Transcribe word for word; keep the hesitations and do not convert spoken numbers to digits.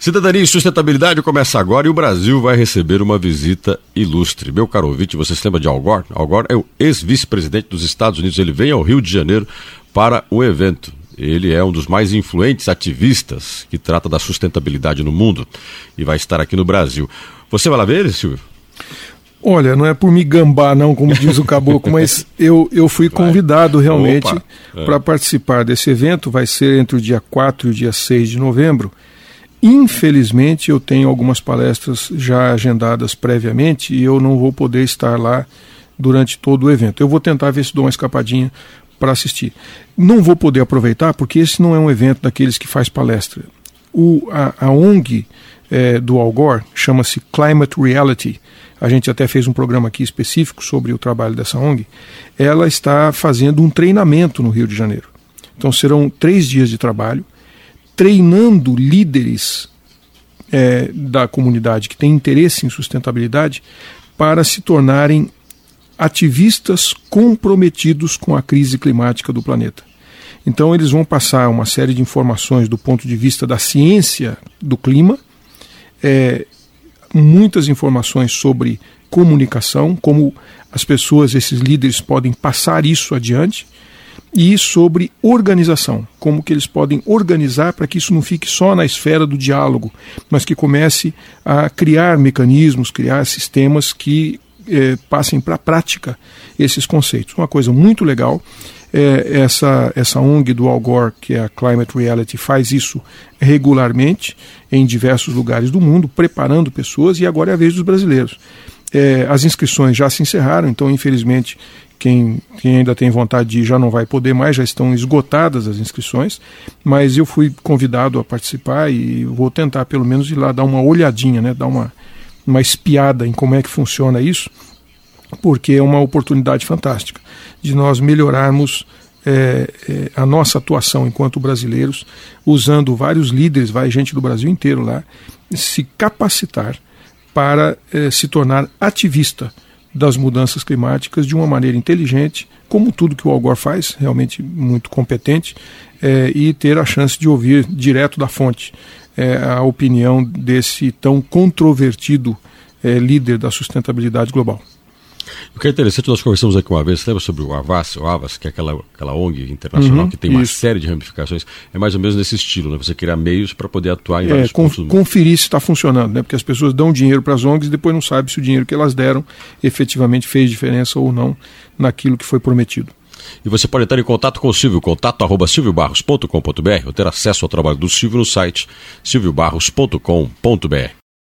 Cidadania e Sustentabilidade começa agora e o Brasil vai receber uma visita ilustre. Meu caro ouvinte, você se lembra de Al Gore? Al Gore é o ex-vice-presidente dos Estados Unidos. Ele vem ao Rio de Janeiro para o evento. Ele é um dos mais influentes ativistas que trata da sustentabilidade no mundo e vai estar aqui no Brasil. Você vai lá ver ele, Silvio? Olha, não é por me gambar não, como diz o caboclo, mas eu, eu fui vai. convidado realmente para é. participar desse evento. Vai ser entre o dia quatro e o dia seis de novembro. Infelizmente, eu tenho algumas palestras já agendadas previamente e eu não vou poder estar lá durante todo o evento. Eu vou tentar ver se dou uma escapadinha para assistir. Não vou poder aproveitar porque esse não é um evento daqueles que faz palestra. O, a, a O N G é, do Al Gore chama-se Climate Reality. A gente até fez um programa aqui específico sobre o trabalho dessa O N G. Ela está fazendo um treinamento no Rio de Janeiro. Então serão três dias de trabalho, treinando líderes é, da comunidade que têm interesse em sustentabilidade para se tornarem ativistas comprometidos com a crise climática do planeta. Então eles vão passar uma série de informações do ponto de vista da ciência do clima, é, muitas informações sobre comunicação, como as pessoas, esses líderes podem passar isso adiante, e sobre organização, como que eles podem organizar para que isso não fique só na esfera do diálogo, mas que comece a criar mecanismos, criar sistemas que eh, passem para a prática esses conceitos. Uma coisa muito legal, eh, essa, essa O N G do Al Gore, que é a Climate Reality, faz isso regularmente em diversos lugares do mundo, preparando pessoas, e agora é a vez dos brasileiros. Eh, as inscrições já se encerraram, então infelizmente Quem, quem ainda tem vontade de ir já não vai poder mais, já estão esgotadas as inscrições, mas eu fui convidado a participar e vou tentar pelo menos ir lá dar uma olhadinha, né, dar uma, uma espiada em como é que funciona isso, porque é uma oportunidade fantástica de nós melhorarmos é, é, a nossa atuação enquanto brasileiros, usando vários líderes, vai gente do Brasil inteiro lá, se capacitar para é, se tornar ativista das mudanças climáticas de uma maneira inteligente, como tudo que o Al Gore faz, realmente muito competente, é, e ter a chance de ouvir direto da fonte é, a opinião desse tão controvertido é, líder da sustentabilidade global. O que é interessante, nós conversamos aqui uma vez, você lembra sobre o Avas, o Avas, que é aquela, aquela O N G internacional, uhum, que tem uma isso. série de ramificações, é mais ou menos nesse estilo, né? Você criar meios para poder atuar em é, vários con- pontos. Conferir se está funcionando, né? Porque as pessoas dão dinheiro para as O N Gs e depois não sabem se o dinheiro que elas deram efetivamente fez diferença ou não naquilo que foi prometido. E você pode entrar em contato com o Silvio, contato arroba silvio barros ponto com ponto b r, ou ter acesso ao trabalho do Silvio no site silvio barros ponto com ponto b r.